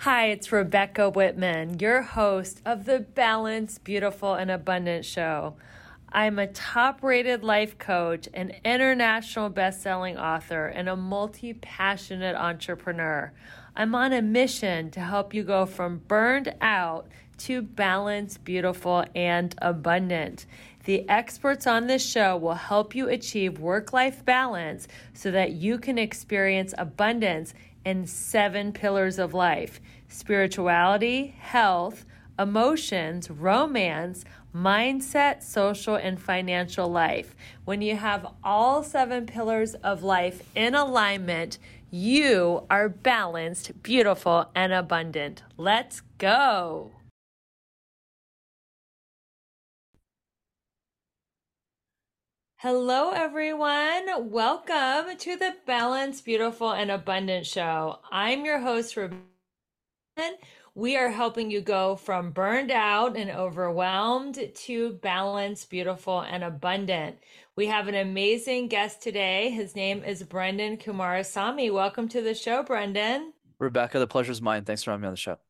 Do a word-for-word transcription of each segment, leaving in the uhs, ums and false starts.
Hi, it's Rebecca Whitman, your host of the Balanced, Beautiful, and Abundant Show. I'm a top rated life coach, an international best-selling author, and a multi-passionate entrepreneur. I'm on a mission to help you go from burned out to balanced, beautiful, and abundant. The experts on this show will help you achieve work-life balance so that you can experience abundance in seven pillars of life: spirituality, health, emotions, romance, mindset, social, and financial life. When you have all seven pillars of life in alignment, you are balanced, beautiful, and abundant. Let's go. Hello, everyone. Welcome to the Balanced, Beautiful, and Abundant Show. I'm your host, Rebecca. We are helping you go from burned out and overwhelmed to balanced, beautiful, and abundant. We have an amazing guest today. His name is Brendan Kumarasamy. Welcome to the show, Brendan. Rebecca, the pleasure's mine. Thanks for having me on the show.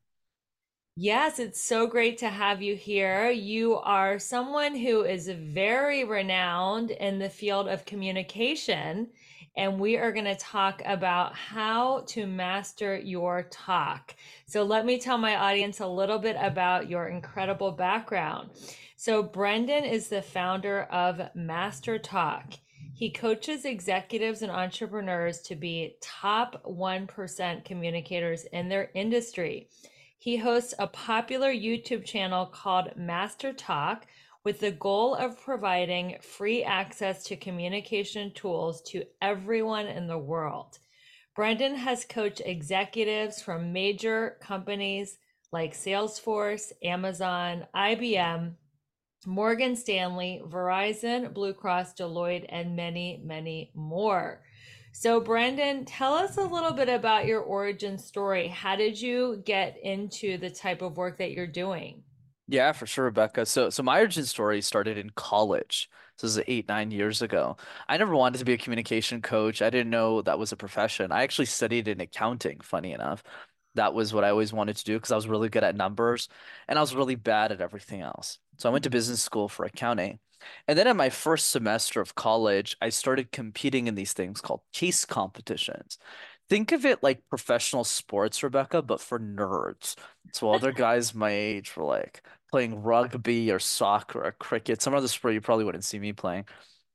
Yes, it's so great to have you here. You are someone who is very renowned in the field of communication, and we are going to talk about how to master your talk. So, let me tell my audience a little bit about your incredible background. So, Brendan is the founder of Master Talk. He coaches executives and entrepreneurs to be top one percent communicators in their industry. He hosts a popular YouTube channel called Master Talk with the goal of providing free access to communication tools to everyone in the world. Brendan has coached executives from major companies like Salesforce, Amazon, I B M, Morgan Stanley, Verizon, Blue Cross, Deloitte, and many, many more. So, Brendan, tell us a little bit about your origin story. How did you get into the type of work that you're doing? Yeah, for sure, Rebecca. So, so my origin story started in college. So this is eight, nine years ago. I never wanted to be a communication coach. I didn't know that was a profession. I actually studied in accounting, funny enough. That was what I always wanted to do because I was really good at numbers and I was really bad at everything else. So I went to business school for accounting. And then in my first semester of college, I started competing in these things called case competitions. Think of it like professional sports, Rebecca, but for nerds. So other guys my age were like playing rugby or soccer or cricket, some other sport you probably wouldn't see me playing.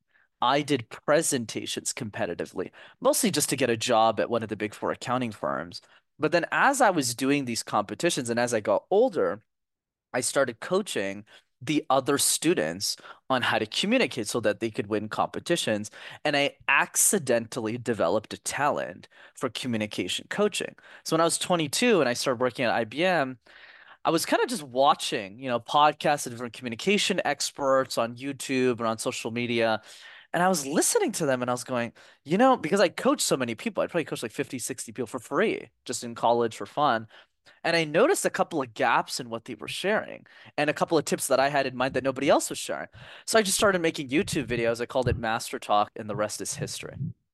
I did presentations competitively, mostly just to get a job at one of the big four accounting firms. But then as I was doing these competitions and as I got older, I started coaching the other students on how to communicate so that they could win competitions. And I accidentally developed a talent for communication coaching. So when I was twenty-two and I started working at I B M, I was kind of just watching, you know, podcasts of different communication experts on YouTube and on social media. And I was listening to them and I was going, you know, because I coached so many people, I probably coached like fifty, sixty people for free just in college for fun. And I noticed a couple of gaps in what they were sharing and a couple of tips that I had in mind that nobody else was sharing. So I just started making YouTube videos. I called it Master Talk, and the rest is history.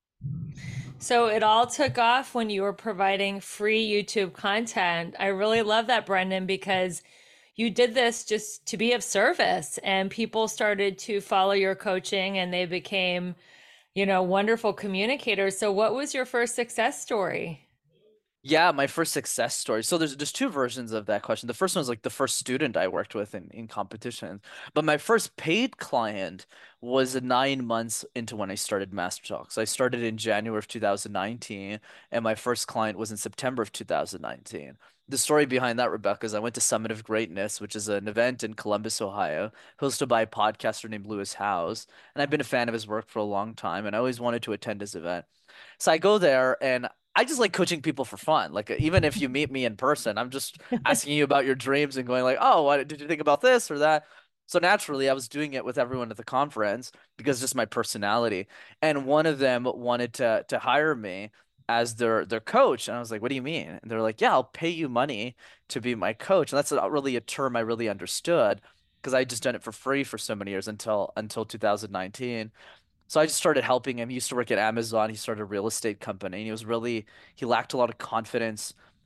So, it all took off when you were providing free YouTube content. I really love that, Brendan, because you did this just to be of service, and people started to follow your coaching and they became, you know, wonderful communicators. So, what was your first success story? Yeah, my first success story. So there's there's two versions of that question. The first one was like the first student I worked with in, in competitions. But my first paid client was nine months into when I started Master Talk. So I started in January of two thousand nineteen, and my first client was in September of two thousand nineteen. The story behind that, Rebecca, is I went to Summit of Greatness, which is an event in Columbus, Ohio, hosted by a podcaster named Lewis Howes. And I've been a fan of his work for a long time, and I always wanted to attend his event. So I go there and I just like coaching people for fun. Like even if you meet me in person, I'm just asking you about your dreams and going like, "Oh, what did you think about this or that?" So naturally, I was doing it with everyone at the conference because just my personality. And one of them wanted to to hire me as their their coach, and I was like, "What do you mean?" And they're like, "Yeah, I'll pay you money to be my coach." And that's not really a term I really understood because I just done it for free for so many years until until two thousand nineteen. So I just started helping him. He used to work at Amazon. He started a real estate company. And he was really, he lacked a lot of confidence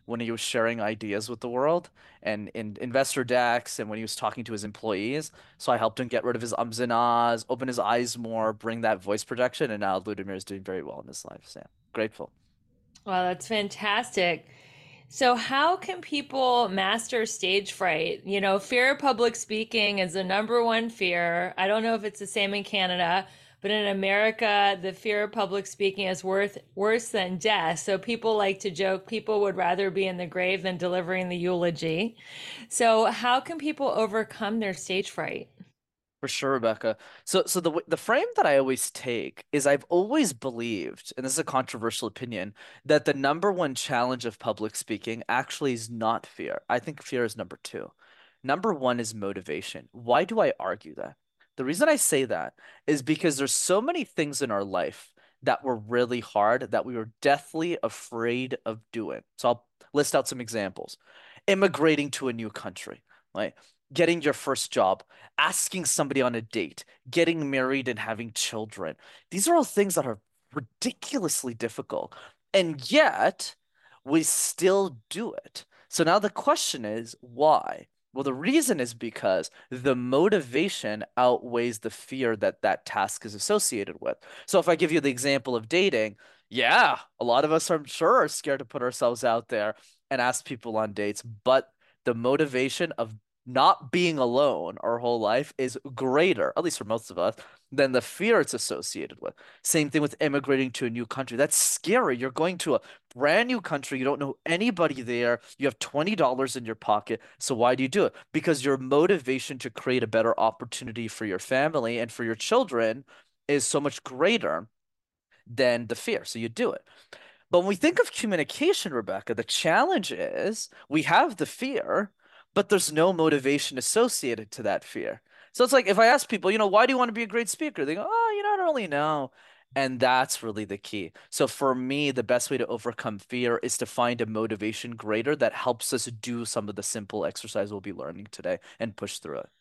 when he was sharing ideas with the world and in investor decks and when he was talking to his employees. So I helped him get rid of his ums and ahs, open his eyes more, bring that voice projection, and now Ludimir is doing very well in his life. So yeah, grateful. Wow, that's fantastic. So, how can people master stage fright? You know, fear of public speaking is the number one fear. I don't know if it's the same in Canada, but in America, the fear of public speaking is worth worse than death. So, people like to joke people would rather be in the grave than delivering the eulogy. So, how can people overcome their stage fright? For sure, Rebecca. So, so the w- the frame that I always take is I've always believed, and this is a controversial opinion, that the number one challenge of public speaking actually is not fear. I think fear is number two. Number one is motivation. Why do I argue that? The reason I say that is because there's so many things in our life that were really hard that we were deathly afraid of doing. So I'll list out some examples. Immigrating to a new country, right? Getting your first job, asking somebody on a date, getting married and having children. These are all things that are ridiculously difficult. And yet, we still do it. So now the question is, why? Well, the reason is because the motivation outweighs the fear that that task is associated with. So if I give you the example of dating, yeah, a lot of us, I'm sure, are scared to put ourselves out there and ask people on dates, but the motivation of not being alone our whole life is greater, at least for most of us, than the fear it's associated with. Same thing with immigrating to a new country. That's scary. You're going to a brand new country. You don't know anybody there. You have twenty dollars in your pocket. So why do you do it? Because your motivation to create a better opportunity for your family and for your children is so much greater than the fear. So you do it. But when we think of communication, Rebecca, the challenge is we have the fear, but there's no motivation associated to that fear. So it's like if I ask people, you know, why do you want to be a great speaker? They go, oh, you know, I don't really know. And that's really the key. So for me, the best way to overcome fear is to find a motivation greater that helps us do some of the simple exercise we'll be learning today and push through it.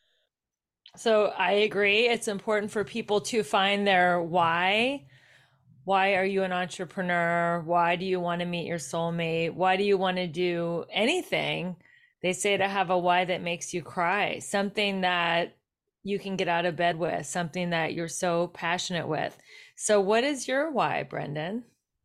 So, I agree. It's important for people to find their why. Why are you an entrepreneur? Why do you want to meet your soulmate? Why do you want to do anything? They say to have a why that makes you cry, something that you can get out of bed with, something that you're so passionate with. So, what is your why, Brendan?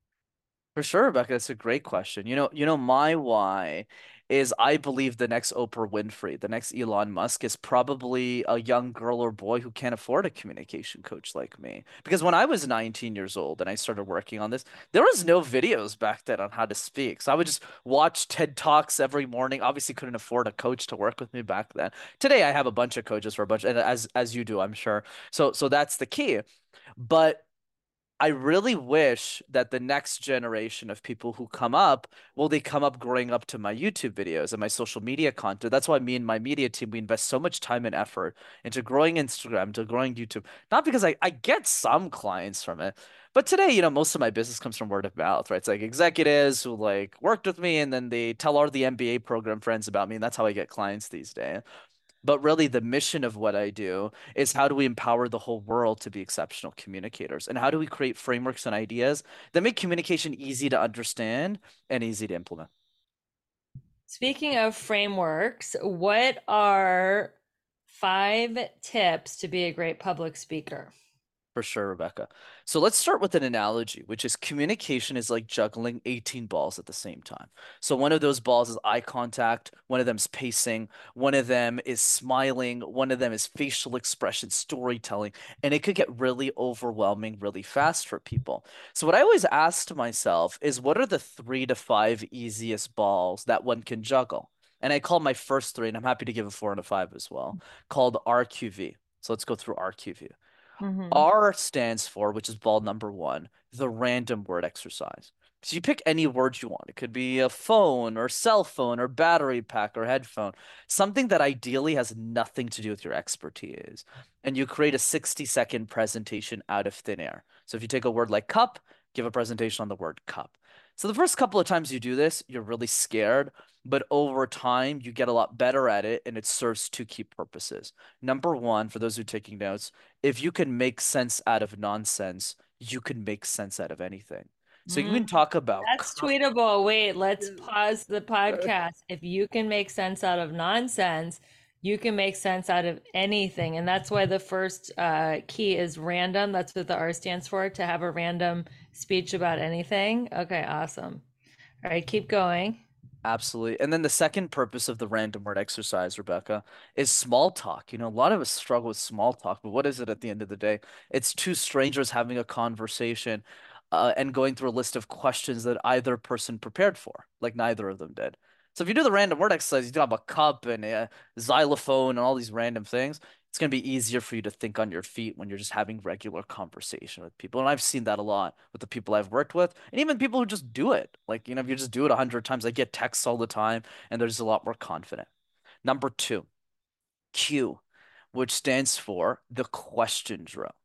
For sure, Rebecca, that's a great question. You know, you know, my why is I believe the next Oprah Winfrey, the next Elon Musk is probably a young girl or boy who can't afford a communication coach like me. Because when I was nineteen years old and I started working on this, there was no videos back then on how to speak. So I would just watch TED Talks every morning. Obviously couldn't afford a coach to work with me back then. Today I have a bunch of coaches for a bunch, and as as you do, I'm sure. So so that's the key. But I really wish that the next generation of people who come up, well, they come up growing up to my YouTube videos and my social media content. That's why me and my media team, we invest so much time and effort into growing Instagram, to growing YouTube. Not because I, I get some clients from it, but today, you know, most of my business comes from word of mouth, right? It's like executives who like worked with me and then they tell all the M B A program friends about me, and that's how I get clients these days. But really, the mission of what I do is how do we empower the whole world to be exceptional communicators? And how do we create frameworks and ideas that make communication easy to understand and easy to implement? Speaking of frameworks, what are five tips to be a great public speaker? For sure, Rebecca. So let's start with an analogy, which is communication is like juggling eighteen balls at the same time. So one of those balls is eye contact, one of them is pacing, one of them is smiling, one of them is facial expression, storytelling, and it could get really overwhelming really fast for people. So what I always ask myself is what are the three to five easiest balls that one can juggle? And I call my first three, and I'm happy to give a four and a five as well, called R Q V. So let's go through R Q V. Mm-hmm. R stands for, which is ball number one, the random word exercise. So you pick any word you want. It could be a phone or cell phone or battery pack or headphone, something that ideally has nothing to do with your expertise. And you create a sixty second presentation out of thin air. So if you take a word like cup, give a presentation on the word cup. So the first couple of times you do this, you're really scared, but over time you get a lot better at it and it serves two key purposes. Number one, for those who are taking notes, if you can make sense out of nonsense, you can make sense out of anything. So you Mm, can talk about that's co- tweetable. Wait, let's yeah. pause the podcast. If you can make sense out of nonsense, you can make sense out of anything. And that's why the first uh, key is random. That's what the R stands for, to have a random speech about anything. Okay, awesome. All right, keep going. Absolutely. And then the second purpose of the random word exercise, Rebecca, is small talk. You know, a lot of us struggle with small talk, but what is it at the end of the day? It's two strangers having a conversation uh, and going through a list of questions that either person prepared for, like neither of them did. So if you do the random word exercise, you do have a cup and a xylophone and all these random things. It's going to be easier for you to think on your feet when you're just having regular conversation with people. And I've seen that a lot with the people I've worked with, and even people who just do it. Like, you know, if you just do it a hundred times, I get texts all the time, and they're just a lot more confident. Number two, Q, which stands for the question drill.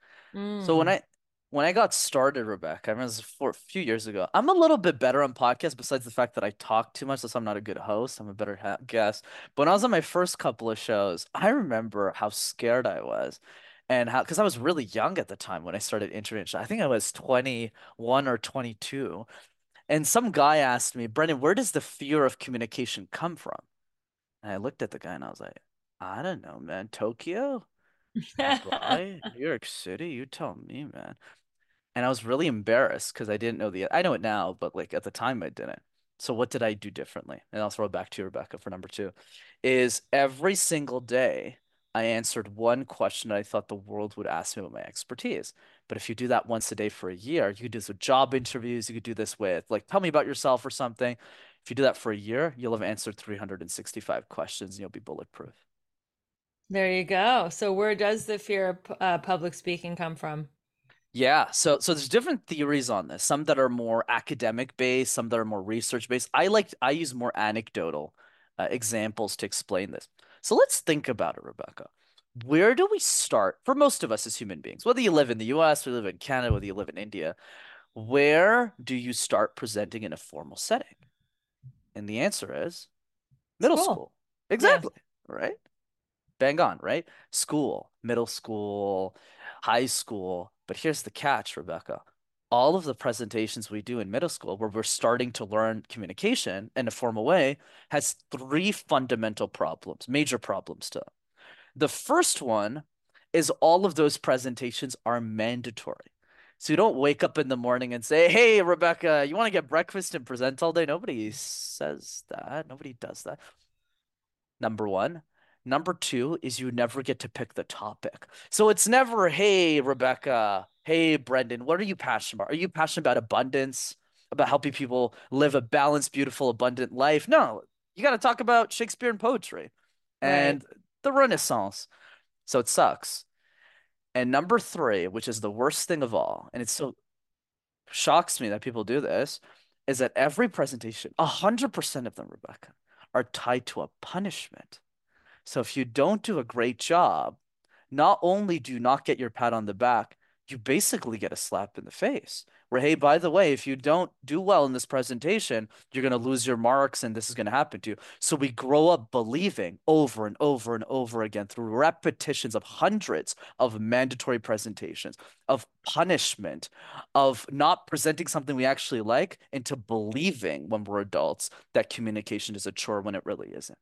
So when Mm. I when I got started, Rebecca, I remember this was for a few years ago. I'm a little bit better on podcasts, besides the fact that I talk too much, so I'm not a good host. I'm a better ha guest. But when I was on my first couple of shows, I remember how scared I was, and how because I was really young at the time when I started internet. I think I was twenty-one or twenty-two, and some guy asked me, Brendan, where does the fear of communication come from? And I looked at the guy and I was like, I don't know, man. Tokyo, Dubai, New York City. You tell me, man. And I was really embarrassed because I didn't know the, I know it now, but like at the time I didn't. So what did I do differently? And I'll throw it back to you, Rebecca, for number two, is every single day I answered one question that I thought the world would ask me about my expertise. But if you do that once a day for a year, you could do this with job interviews, you could do this with like, tell me about yourself or something. If you do that for a year, you'll have answered three hundred sixty-five questions and you'll be bulletproof. There you go. So where does the fear of uh, public speaking come from? Yeah, so so there's different theories on this. Some that are more academic based, some that are more research based. I like I use more anecdotal uh, examples to explain this. So let's think about it, Rebecca. Where do we start for most of us as human beings? Whether you live in the U S, whether you live in Canada, whether you live in India, where do you start presenting in a formal setting? And the answer is middle School. school. Yeah. Exactly, right? Bang on, right? School, middle school, high school. But here's the catch, Rebecca. All of the presentations we do in middle school, where we're starting to learn communication in a formal way, has three fundamental problems, major problems to it. The first one is all of those presentations are mandatory. So you don't wake up in the morning and say, "Hey, Rebecca, you want to get breakfast and present all day?" Nobody says that. Nobody does that. Number one. Number two is you never get to pick the topic. So it's never, hey, Rebecca, hey, Brendan, what are you passionate about? Are you passionate about abundance, about helping people live a balanced, beautiful, abundant life? No, you got to talk about Shakespeare and poetry Right. and the Renaissance. So it sucks. And number three, which is the worst thing of all, and it so shocks me that people do this, is that every presentation, one hundred percent of them, Rebecca, are tied to a punishment. So if you don't do a great job, not only do you not get your pat on the back, you basically get a slap in the face. Where, hey, by the way, if you don't do well in this presentation, you're going to lose your marks and this is going to happen to you. So we grow up believing over and over and over again through repetitions of hundreds of mandatory presentations, of punishment, of not presenting something we actually like, into believing when we're adults that communication is a chore when it really isn't.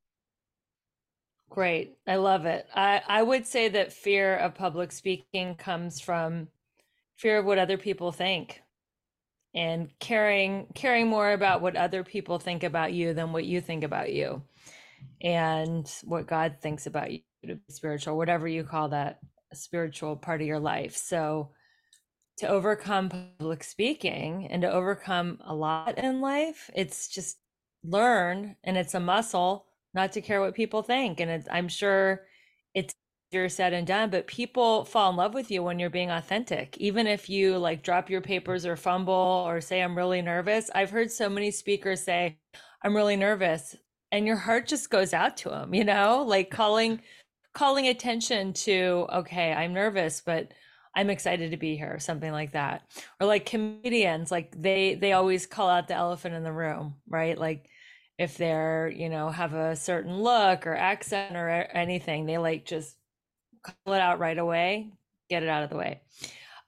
Great. I love it. I, I would say that fear of public speaking comes from fear of what other people think and caring caring more about what other people think about you than what you think about you and what God thinks about you to be spiritual, whatever you call that spiritual part of your life. So to overcome public speaking and to overcome a lot in life, it's just learn, and it's a muscle not to care what people think. And it's, I'm sure it's easier said and done, but people fall in love with you when you're being authentic. Even if you like drop your papers or fumble or say, I'm really nervous. I've heard so many speakers say, I'm really nervous. And your heart just goes out to them, you know, like calling calling attention to, okay, I'm nervous, but I'm excited to be here, something like that. Or like comedians, like they they always call out the elephant in the room, right? Like if they're, you know, have a certain look or accent or anything, they like just call it out right away, get it out of the way.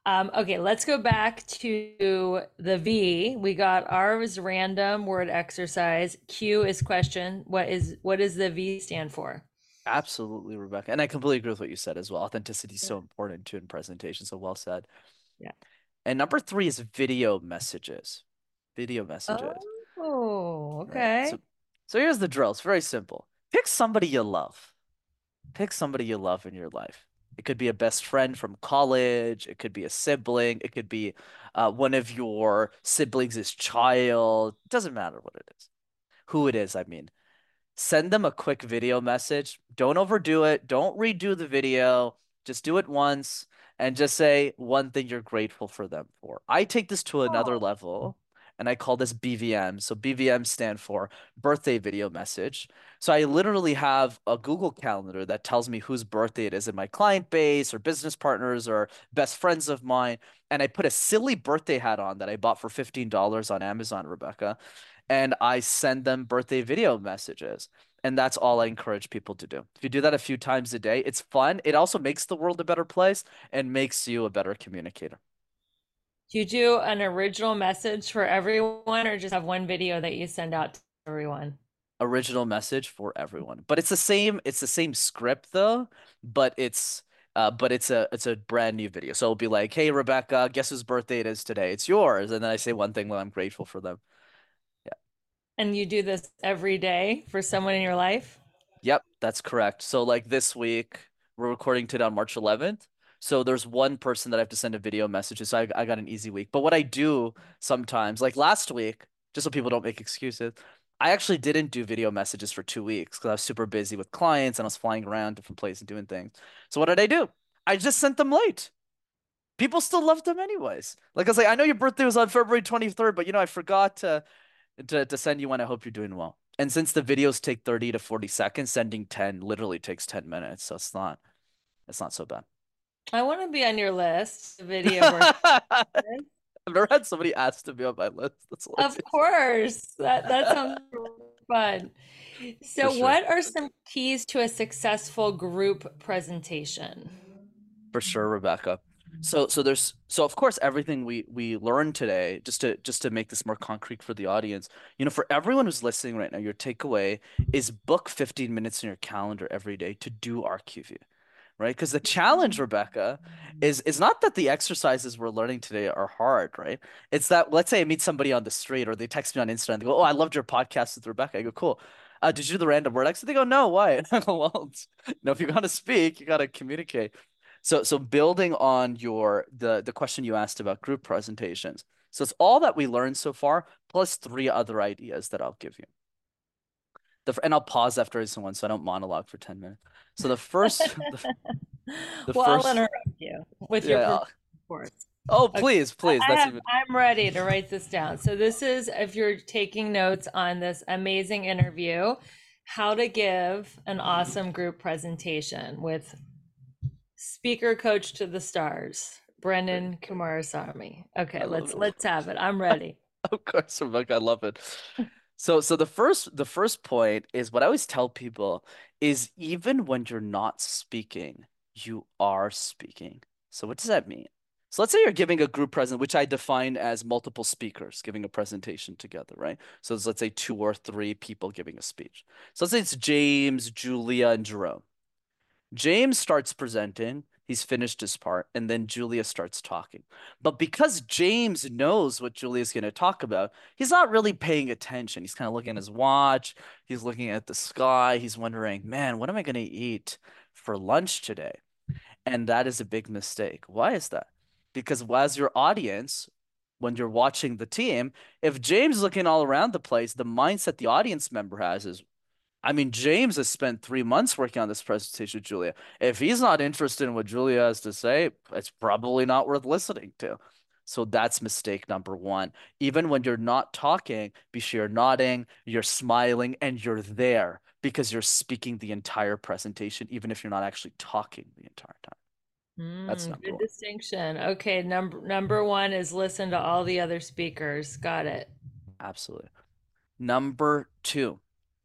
Um, okay, let's go back to the V. We got R was random word exercise. Q is question. What is what does the V stand for? Absolutely, Rebecca. And I completely agree with what you said as well. Authenticity is Yeah. so important too in presentation. So well said. Yeah. And number three is video messages. Video messages. Oh, Right. okay. So so here's the drill. It's very simple. Pick somebody you love. Pick somebody you love in your life. It could be a best friend from college. It could be a sibling. It could be uh, one of your siblings' child. It doesn't matter what it is. Who it is, I mean. Send them a quick video message. Don't overdo it. Don't redo the video. Just do it once and just say one thing you're grateful for them for. I take this to another Oh, level and I call this B V M. So B V M stand for birthday video message. So I literally have a Google Calendar that tells me whose birthday it is in my client base or business partners or best friends of mine. And I put a silly birthday hat on that I bought for fifteen dollars on Amazon, Rebecca, and I send them birthday video messages. And that's all I encourage people to do. If you do that a few times a day, it's fun. It also makes the world a better place and makes you a better communicator. do you do an original message for everyone or just have one video that you send out to everyone? Original message for everyone. But it's the same, it's the same script though, but it's uh but it's a it's a brand new video. So it'll be like, "Hey Rebecca, guess whose birthday it is today? It's yours." And then I say one thing while I'm grateful for them. Yeah. And you do this every day for someone in your life? Yep, that's correct. So like this week, we're recording today on March eleventh. So there's one person that I have to send a video message to. So I, I got an easy week. But what I do sometimes, like last week, just so people don't make excuses, I actually didn't do video messages for two weeks because I was super busy with clients and I was flying around different places and doing things. So what did I do? I just sent them late. People still loved them anyways. Like I was like, I know your birthday was on February twenty-third, but you know, I forgot to to, to send you one. I hope you're doing well. And since the videos take thirty to forty seconds, sending ten literally takes ten minutes. So it's not it's not so bad. I want to be on your list, the video birthday. I've never had somebody ask to be on my list. That's Of hilarious. course. That that sounds fun. For So sure. what are some keys to a successful group presentation? For sure, Rebecca. So so there's so of course everything we we learned today, just to just to make this more concrete for the audience, you know, for everyone who's listening right now, your takeaway is book fifteen minutes in your calendar every day to do R Q V. Right? Because the challenge, Rebecca, is is not that the exercises we're learning today are hard, right? It's that let's say I meet somebody on the street or they text me on Insta and they go, "Oh, I loved your podcast with Rebecca." I go, "Cool. Uh, did you do the random word exercise?" They go, "No, why?" I go, "Well, it's, you know, if you're gonna speak, you gotta communicate." So so building on your the the question you asked about group presentations. So it's all that we learned so far, plus three other ideas that I'll give you. The, and I'll pause after each one so I don't monologue for ten minutes. So the first the, the Well, I'll first interrupt you with your permission, yeah. of course. Oh, Okay. please, please. I That's have, even I'm ready to write this down. So this is, if you're taking notes on this amazing interview, how to give an awesome group presentation with speaker coach to the stars, great. Brendan Kumarasamy. I Okay, love let's it. let's have it. I'm ready. Of course, Rebecca, I love it. So, so the first, the first point is what I always tell people is even when you're not speaking, you are speaking. So, what does that mean? So, let's say you're giving a group present, which I define as multiple speakers giving a presentation together, right? So, it's, let's say two or three people giving a speech. So, let's say it's James, Julia, and Jerome. James starts presenting, he's finished his part, and then Julia starts talking. But because James knows what Julia's going to talk about, he's not really paying attention. He's kind of looking at his watch, he's looking at the sky, he's wondering, man, what am I going to eat for lunch today? And that is a big mistake. Why is that? Because as your audience, when you're watching the team, if James is looking all around the place, the mindset the audience member has is, I mean, James has spent three months working on this presentation with Julia. If he's not interested in what Julia has to say, it's probably not worth listening to. So that's mistake number one. Even when you're not talking, be sure you're nodding, you're smiling, and you're there because you're speaking the entire presentation, even if you're not actually talking the entire time. That's Mm, number good one. distinction. Okay, number number one is listen to all the other speakers. Got it. Absolutely. Number two.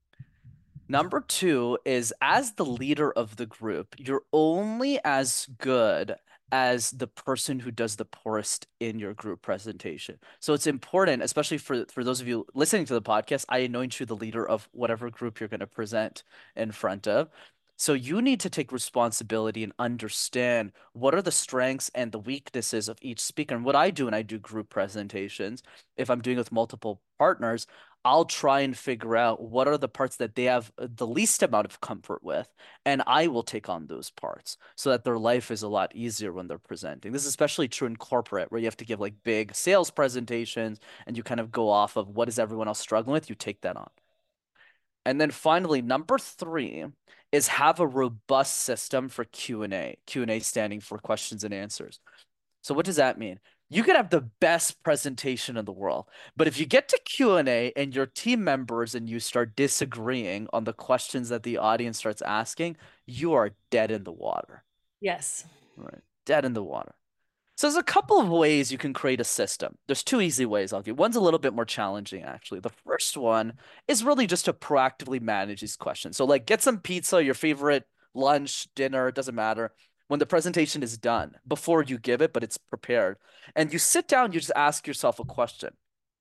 Number two is as the leader of the group, you're only as good as the person who does the poorest in your group presentation. So it's important, especially for for those of you listening to the podcast, I anoint you the leader of whatever group you're going to present in front of. So you need to take responsibility and understand what are the strengths and the weaknesses of each speaker. And what I do when I do group presentations, if I'm doing it with multiple partners, I'll try and figure out what are the parts that they have the least amount of comfort with, and I will take on those parts so that their life is a lot easier when they're presenting. This is especially true in corporate where you have to give like big sales presentations and you kind of go off of what is everyone else struggling with, you take that on. And then finally, number three is have a robust system for Q and A. Q and A standing for questions and answers. So what does that mean? You could have the best presentation in the world, but if you get to Q and A and your team members and you start disagreeing on the questions that the audience starts asking, you are dead in the water. Yes. Right. Dead in the water. So there's a couple of ways you can create a system. There's two easy ways I'll give. One's a little bit more challenging, actually. The first one is really just to proactively manage these questions. So like get some pizza, your favorite lunch, dinner, it doesn't matter. When the presentation is done, before you give it, but it's prepared. And you sit down, you just ask yourself a question.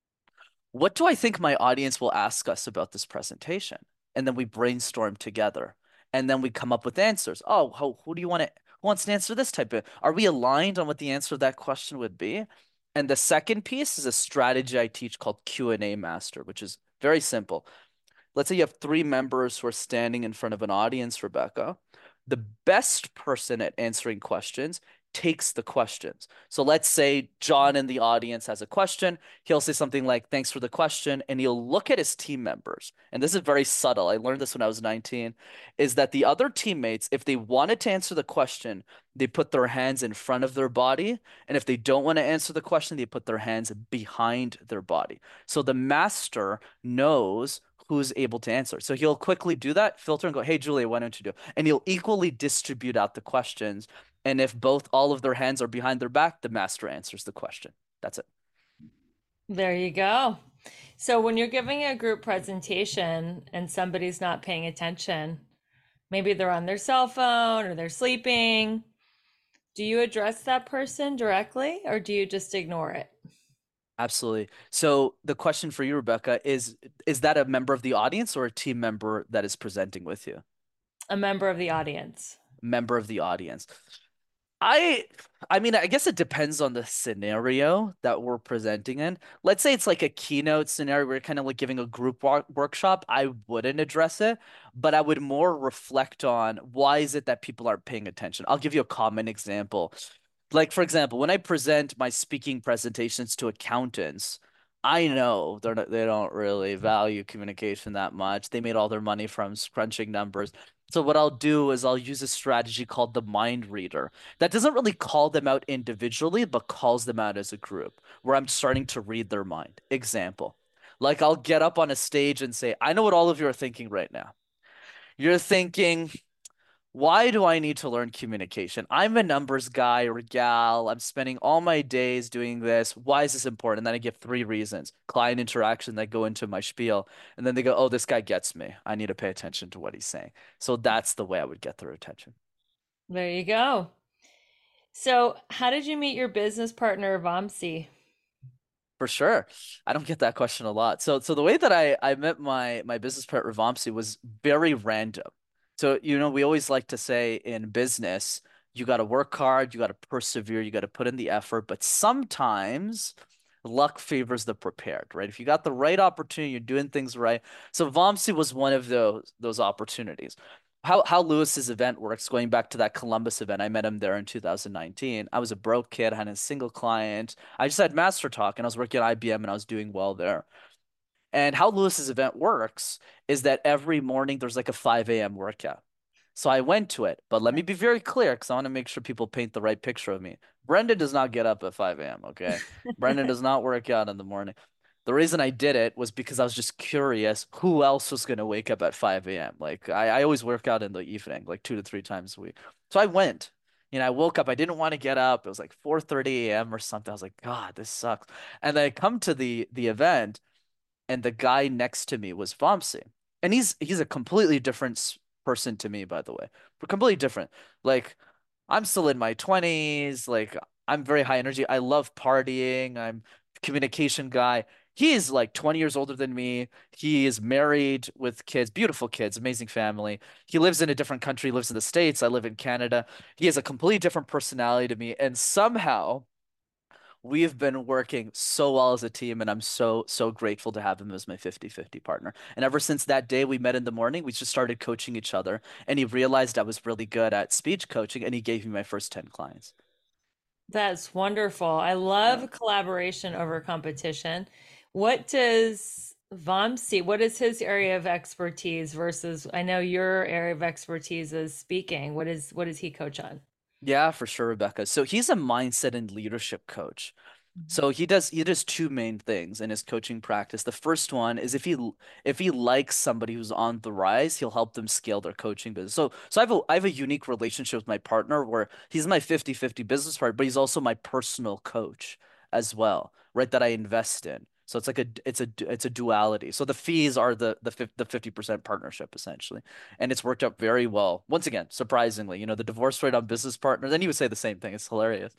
What do I think my audience will ask us about this presentation? And then we brainstorm together. And then we come up with answers. Oh, who, who do you want to, who wants to answer this type of, are we aligned on what the answer to that question would be? And the second piece is a strategy I teach called Q and A Master, which is very simple. Let's say you have three members who are standing in front of an audience, Rebecca. The best person at answering questions takes the questions. So let's say John in the audience has a question. He'll say something like, thanks for the question. And he'll look at his team members. And this is very subtle. I learned this when I was nineteen, is that the other teammates, if they wanted to answer the question, they put their hands in front of their body. And if they don't want to answer the question, they put their hands behind their body. So the master knows who's able to answer. So he'll quickly do that, filter and go, hey, Julia, why don't you do? And he'll equally distribute out the questions. And if both all of their hands are behind their back, the master answers the question. That's it. There you go. So when you're giving a group presentation and somebody's not paying attention, maybe they're on their cell phone or they're sleeping, do you address that person directly or do you just ignore it? Absolutely. So the question for you, Rebecca, is is that a member of the audience or a team member that is presenting with you? A member of the audience. Member of the audience. I I mean, I guess it depends on the scenario that we're presenting in. Let's say it's like a keynote scenario where you're kind of like giving a group wo- workshop. I wouldn't address it, but I would more reflect on why is it that people aren't paying attention. I'll give you a common example. Like, for example, when I present my speaking presentations to accountants, I know they're not, they don't really value communication that much. They made all their money from scrunching numbers. So what I'll do is I'll use a strategy called the mind reader that doesn't really call them out individually, but calls them out as a group, where I'm starting to read their mind. Example, like I'll get up on a stage and say, I know what all of you are thinking right now. You're thinking, why do I need to learn communication? I'm a numbers guy or gal. I'm spending all my days doing this. Why is this important? And then I give three reasons. Client interaction that go into my spiel. And then they go, oh, this guy gets me. I need to pay attention to what he's saying. So that's the way I would get their attention. There you go. So, how did you meet your business partner, Vamsi? For sure. I don't get that question a lot. So so the way that I I met my my business partner Vamsi was very random. So you know, we always like to say in business, you got to work hard, you got to persevere, you got to put in the effort, but sometimes luck favors the prepared, right? If you got the right opportunity, you're doing things right. So Vamsi was one of those those opportunities. How how Lewis's event works, going back to that Columbus event, I met him there in two thousand nineteen. I was a broke kid, had a single client. I just had Master Talk and I was working at I B M and I was doing well there. And how Lewis's event works is that every morning there's like a five a m workout. So I went to it, but let me be very clear because I want to make sure people paint the right picture of me. Brendan does not get up at five a m, okay? Brendan does not work out in the morning. The reason I did it was because I was just curious who else was going to wake up at five a m. Like I, I always work out in the evening, like two to three times a week. So I went. You know, I woke up. I didn't want to get up. It was like four thirty a m or something. I was like, God, this sucks. And then I come to the the event and the guy next to me was Vamsi. And he's he's a completely different person to me, by the way. We're completely different. Like I'm still in my twenties. Like I'm very high energy. I love partying. I'm a communication guy. He is like twenty years older than me. He is married with kids, beautiful kids, amazing family. He lives in a different country, lives in the States. I live in Canada. He has a completely different personality to me. And somehow we've been working so well as a team, and I'm so, so grateful to have him as my fifty-fifty partner. And ever since that day we met in the morning, we just started coaching each other. And he realized I was really good at speech coaching, and he gave me my first ten clients. That's wonderful. I Yeah. love collaboration over competition. What does Vamsi, what is his area of expertise versus I know your area of expertise is speaking. What is what does he coach on? Yeah, for sure, Rebecca. So he's a mindset and leadership coach. So he does he does two main things in his coaching practice. The first one is if he if he likes somebody who's on the rise, he'll help them scale their coaching business. So so I have a I have a unique relationship with my partner where he's my fifty-fifty business partner, but he's also my personal coach as well, right? That I invest in. So it's like a it's a it's a duality. So the fees are the the fif- the fifty percent partnership essentially. And it's worked out very well. Once again, surprisingly, you know, the divorce rate on business partners, and he would say the same thing. It's hilarious.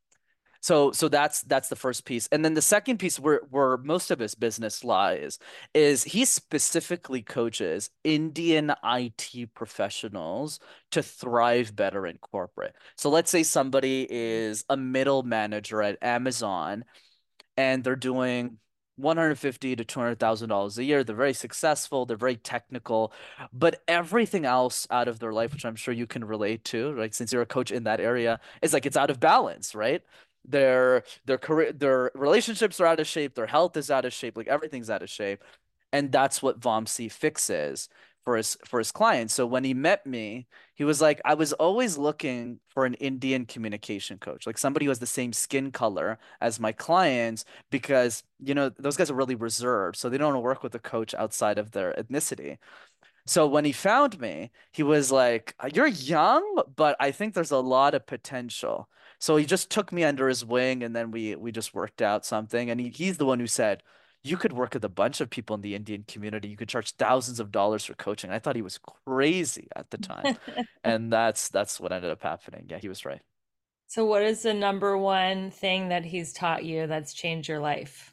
So so that's that's the first piece. And then the second piece where where most of his business lies is he specifically coaches Indian I T professionals to thrive better in corporate. So let's say somebody is a middle manager at Amazon and they're doing one hundred fifty to two hundred thousand dollars a year. They're very successful, they're very technical, but everything else out of their life, which I'm sure you can relate to, right? Since you're a coach in that area, is like it's out of balance, right? Their their career, their relationships are out of shape, their health is out of shape, like everything's out of shape. And that's what Vamsi fixes for his for his clients. So when he met me, he was like, I was always looking for an Indian communication coach, like somebody who has the same skin color as my clients, because you know those guys are really reserved, so they don't want to work with a coach outside of their ethnicity. So when he found me, he was like, "You're young, but I think there's a lot of potential." So he just took me under his wing, and then we we just worked out something. And he, he's the one who said, "You could work with a bunch of people in the Indian community. You could charge thousands of dollars for coaching." I thought he was crazy at the time, and that's that's what ended up happening. Yeah, he was right. So what is the number one thing that he's taught you that's changed your life?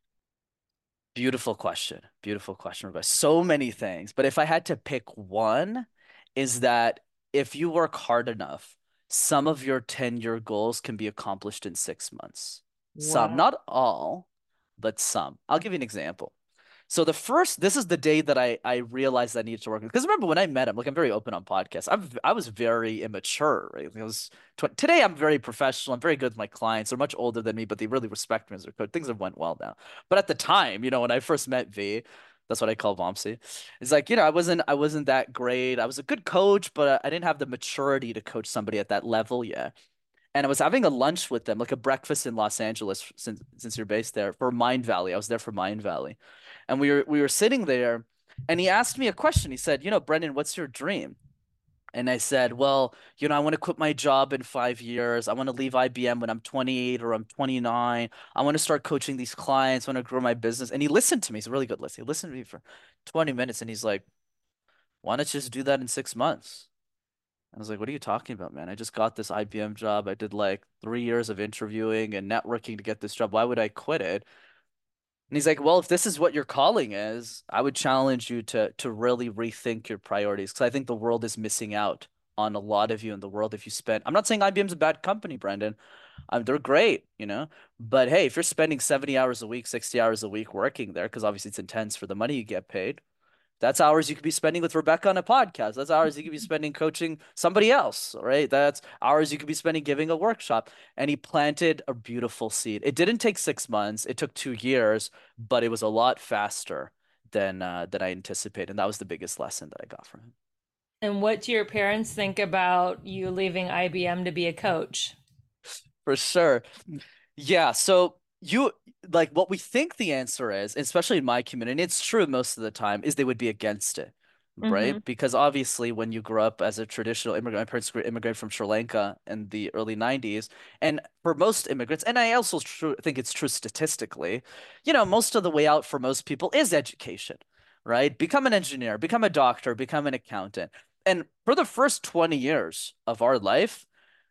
Beautiful question. Beautiful question, Rebecca. So many things. But if I had to pick one, is that if you work hard enough, some of your ten-year goals can be accomplished in six months. Some, Wow. not all, but some. I'll give you an example. So the first, this is the day that I I realized I needed to work because remember when I met him, like I'm very open on podcasts. I'm I was very immature, right? I was tw today I'm very professional. I'm very good with my clients. They're much older than me, but they really respect me as their coach. Things have went well now. But at the time, you know, when I first met V, that's what I call Vomsi. It's like, you know, I wasn't I wasn't that great. I was a good coach, but I didn't have the maturity to coach somebody at that level yet. And I was having a lunch with them, like a breakfast in Los Angeles, since since you're based there, for Mind Valley. I was there for Mind Valley. And we were we were sitting there and he asked me a question. He said, "You know, Brendan, what's your dream?" And I said, "Well, you know, I want to quit my job in five years. I want to leave I B M when I'm twenty-eight or I'm twenty-nine. I want to start coaching these clients. I want to grow my business." And he listened to me. He's a really good listener. He listened to me for twenty minutes and he's like, "Why not just do that in six months?" I was like, "What are you talking about, man? I just got this I B M job. I did like three years of interviewing and networking to get this job. Why would I quit it?" And he's like, "Well, if this is what your calling is, I would challenge you to to really rethink your priorities because I think the world is missing out on a lot of you in the world if you spend. I'm not saying I B M's a bad company, Brendan. Um, they're great, you know. But hey, if you're spending seventy hours a week, sixty hours a week working there, because obviously it's intense for the money you get paid, that's hours you could be spending with Rebecca on a podcast. That's hours you could be spending coaching somebody else, right? That's hours you could be spending giving a workshop." And he planted a beautiful seed. It didn't take six months. It took two years, but it was a lot faster than uh, than I anticipated. And that was the biggest lesson that I got from him. And what do your parents think about you leaving I B M to be a coach? For sure. Yeah, so you like what we think the answer is, especially in my community, it's true most of the time, is they would be against it, Mm-hmm. right? Because obviously when you grow up as a traditional immigrant, my parents were immigrated from Sri Lanka in the early nineties, and for most immigrants, and I also true, think it's true statistically, you know, most of the way out for most people is education, right? Become an engineer, become a doctor, become an accountant. And for the first twenty years of our life,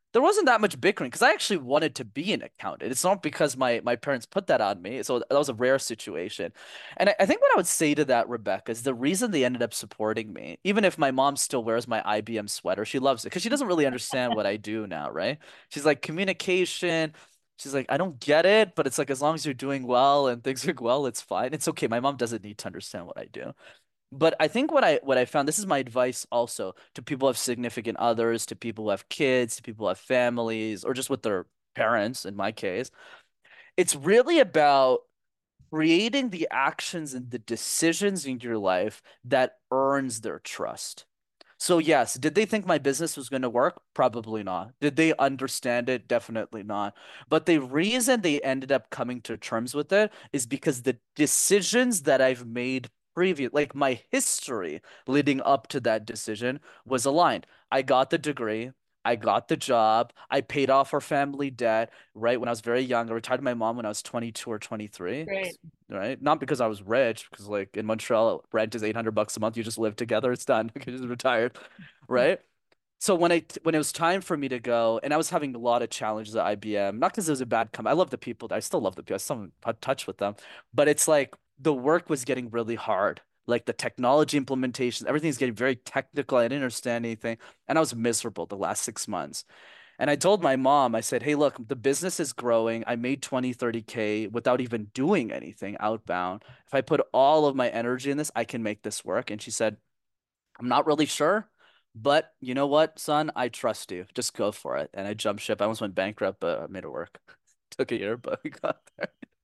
there wasn't that much bickering because I actually wanted to be an accountant. It's not because my my parents put that on me. So that was a rare situation. And I, I think what I would say to that, Rebecca, is the reason they ended up supporting me, even if my mom still wears my I B M sweater, she loves it because she doesn't really understand what I do now, right? She's like communication. She's like, I don't get it, but it's like as long as you're doing well and things are well, it's fine. It's okay. My mom doesn't need to understand what I do. But I think what I what I found, this is my advice also to people who have significant others, to people who have kids, to people who have families, or just with their parents, in my case. It's really about creating the actions and the decisions in your life that earns their trust. So yes, did they think my business was going to work? Probably not. Did they understand it? Definitely not. But the reason they ended up coming to terms with it is because the decisions that I've made previous, like my history leading up to that decision was aligned. I got the degree. I got the job. I paid off our family debt, right? When I was very young, I retired my mom when I was twenty-two or twenty-three, Great. right? Not because I was rich, because like in Montreal, rent is eight hundred bucks a month. You just live together, it's done. You just retired, right? So when I when it was time for me to go, and I was having a lot of challenges at I B M, not because it was a bad company. I love the people. I still love the people. I still am in touch with them, but it's like the work was getting really hard. Like the technology implementation, everything's getting very technical. I didn't understand anything, and I was miserable the last six months. And I told my mom, I said, hey, look, the business is growing. I made twenty, thirty K without even doing anything outbound. If I put all of my energy in this, I can make this work. And she said, I'm not really sure, but you know what, son? I trust you. Just go for it. And I jumped ship. I almost went bankrupt, but I made it work. Took a year, but we got there.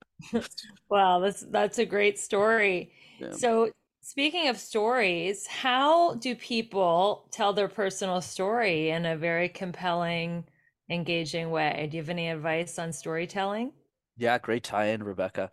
Wow, that's that's a great story. Yeah. So, speaking of stories, how do people tell their personal story in a very compelling, engaging way? Do you have any advice on storytelling? Yeah, great tie-in, Rebecca.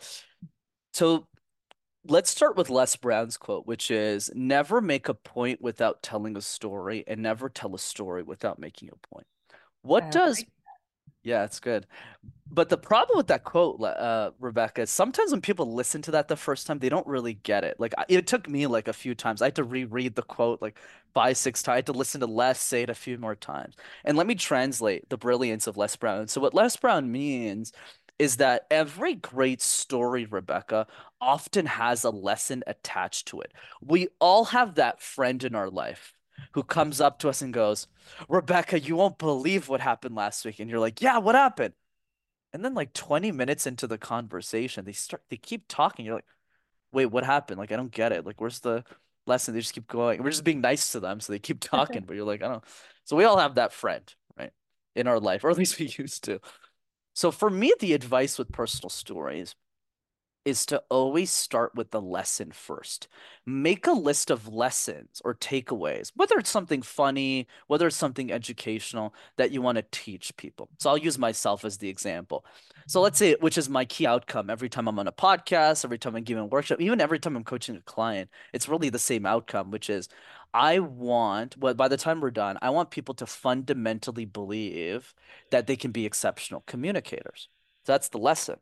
So let's start with Les Brown's quote, which is never make a point without telling a story and never tell a story without making a point. What I does, like yeah, it's good. But the problem with that quote, uh, Rebecca, is sometimes when people listen to that the first time, they don't really get it. Like I- it took me like a few times. I had to reread the quote like five, six times. I had to listen to Les say it a few more times. And let me translate the brilliance of Les Brown. So what Les Brown means is that every great story, Rebecca, often has a lesson attached to it. We all have that friend in our life who comes up to us and goes, Rebecca, you won't believe what happened last week. And you're like, yeah, what happened? And then like twenty minutes into the conversation, they start they keep talking. You're like, "Wait, what happened? Like I don't get it. Like where's the lesson?" They just keep going. We're just being nice to them, so they keep talking, but you're like, "I don't." So we all have that friend, right? In our life, or at least we used to. So for me, the advice with personal stories is to always start with the lesson first. Make a list of lessons or takeaways, whether it's something funny, whether it's something educational that you want to teach people. So I'll use myself as the example. So let's say, which is my key outcome every time I'm on a podcast, every time I'm giving a workshop, even every time I'm coaching a client, it's really the same outcome, which is I want, well, by the time we're done, I want people to fundamentally believe that they can be exceptional communicators. So that's the lesson.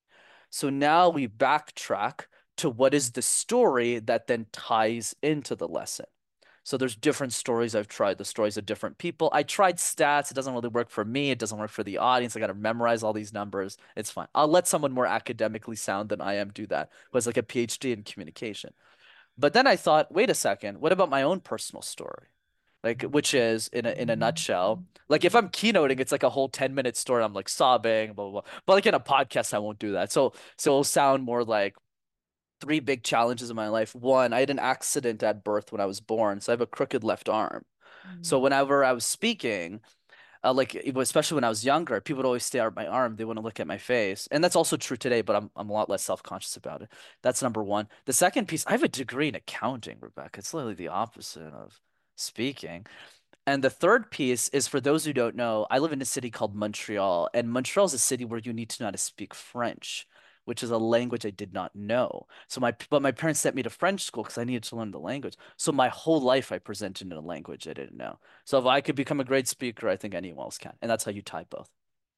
So now we backtrack to what is the story that then ties into the lesson. So there's different stories I've tried, the stories of different people. I tried stats. It doesn't really work for me. It doesn't work for the audience. I got to memorize all these numbers. It's fine. I'll let someone more academically sound than I am do that, who has like a PhD in communication. But then I thought, wait a second, what about my own personal story? Like, which is in a in a nutshell, like if I'm keynoting, it's like a whole ten minute story. I'm like sobbing, blah, blah, blah. But like in a podcast, I won't do that. So so it'll sound more like three big challenges in my life. One, I had an accident at birth when I was born, so I have a crooked left arm. So that. whenever I was speaking, uh, like especially when I was younger, people would always stare at my arm. They wouldn't look at my face, and that's also true today. But I'm I'm a lot less self-conscious about it. That's number one. The second piece, I have a degree in accounting, Rebecca. It's literally the opposite of speaking. And the third piece is for those who don't know, I live in a city called Montreal, and Montreal is a city where you need to know how to speak French, which is a language I did not know. So my but my parents sent me to French school because I needed to learn the language. So my whole life I presented in a language I didn't know. So if I could become a great speaker, I think anyone else can. And that's how you tie both.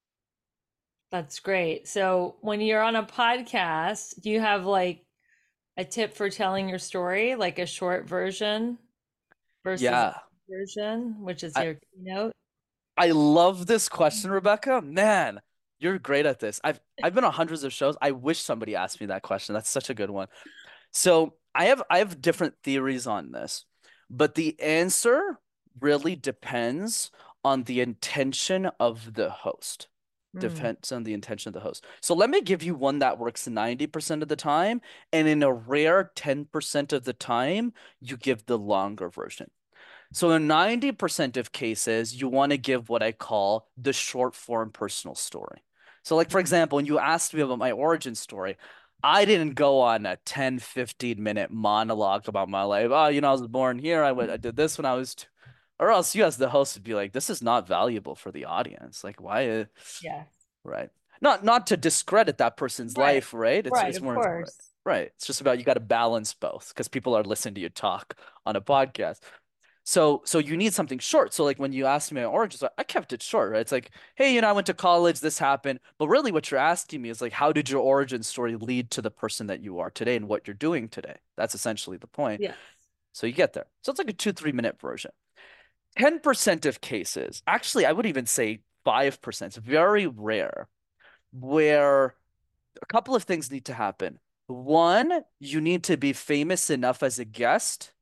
That's great. So when you're on a podcast, do you have like a tip for telling your story, like a short version versus Yeah. version, which is I your keynote? I love this question, Rebecca. Man, you're great at this. I've I've been on hundreds of shows. I wish somebody asked me that question. That's such a good one. So I have I have different theories on this, but the answer really depends on the intention of the host. Mm, Depends on the intention of the host. So let me give you one that works ninety percent of the time, and in a rare ten percent of the time, you give the longer version. So in ninety percent of cases, you want to give what I call the short form personal story. So like for mm, example, when you asked me about my origin story, I didn't go on a ten, fifteen minute monologue about my life. Oh, you know, I was born here. I went, I did this when I was two. Or else you as the host would be like, this is not valuable for the audience. Like why uh, yes. right. Not not to discredit that person's Right. life, right? It's Right. it's Of more right. course. Right. It's just about you got to balance both because people are listening to you talk on a podcast. So so you need something short. So like when you asked me my origins, I kept it short, right? It's like, hey, you know, I went to college, this happened. But really what you're asking me is like, how did your origin story lead to the person that you are today and what you're doing today? That's essentially the point. Yes. So you get there. So it's like a two, three minute version. ten percent of cases, actually, I would even say five percent, it's very rare, where a couple of things need to happen. One, you need to be famous enough as a guest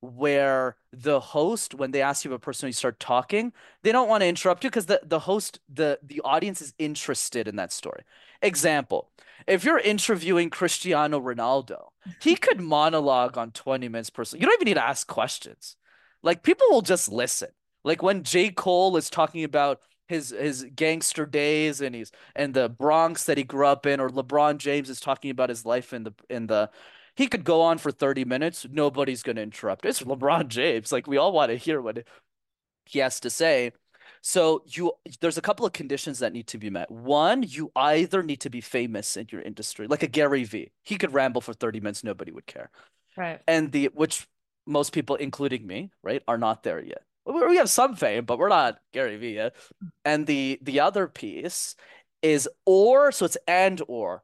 where the host, when they ask you a person, you start talking, they don't want to interrupt you because the, the host, the, the audience is interested in that story. Example, if you're interviewing Cristiano Ronaldo, he could monologue on twenty minutes per. You don't even need to ask questions. Like people will just listen. Like when J. Cole is talking about his his gangster days and he's and the Bronx that he grew up in, or LeBron James is talking about his life in the in the he could go on for thirty minutes. Nobody's going to interrupt. It's LeBron James. Like we all want to hear what he has to say. So you there's a couple of conditions that need to be met. One, you either need to be famous in your industry, like a Gary Vee. He could ramble for thirty minutes, nobody would care. Right. And the which most people, including me, right, are not there yet. We have some fame, but we're not Gary Vee yet. And the the other piece is or, so it's and or,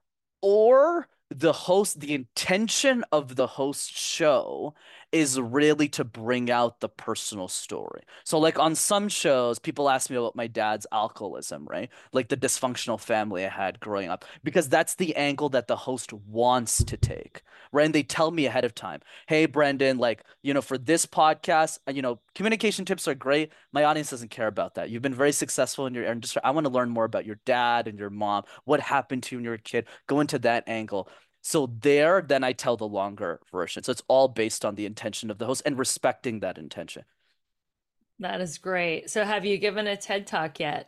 or the host, the intention of the host show is really to bring out the personal story. So like on some shows, people ask me about my dad's alcoholism, right? Like the dysfunctional family I had growing up, because that's the angle that the host wants to take, right? And they tell me ahead of time, hey, Brendan, like, you know, for this podcast, uh, you know, communication tips are great. My audience doesn't care about that. You've been very successful in your industry. I want to learn more about your dad and your mom. What happened to you when you were a kid? Go into that angle. So there, then I tell the longer version. So it's all based on the intention of the host and respecting that intention. That is great. So have you given a TED Talk yet?